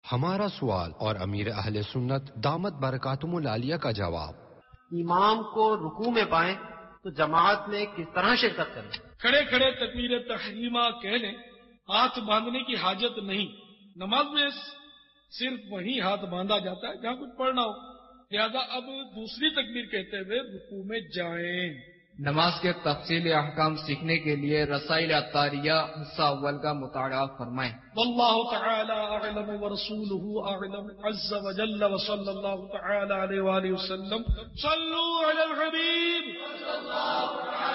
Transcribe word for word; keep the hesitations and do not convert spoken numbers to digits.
हमारा सवाल और अमीर अहले सुन्नत दामत बरकातुमुल आलिया का जवाब। इमाम को रुकू में पाए तो जमात में किस तरह शिरकत करें? खड़े खड़े तकबीर तहरीमा कह लें, हाथ बांधने की हाजत नहीं। नमाज में सिर्फ वही हाथ बांधा जाता है जहां कुछ पढ़ना हो, लिहाजा अब दूसरी तकबीर कहते हुए रुकू में जाएं। नमाज के तफसीली अहकाम सीखने के लिए रसाइल अत्तारिया हिस्सा अव्वल का मुताला फरमाएं। वल्लाहु तआला अअलम व रसूलुहु अअलम अज़्ज़ व जल्ल व सल्लल्लाहु तआला अलैहि व आलिहि वसल्लम। सल्लू अलल हबीब।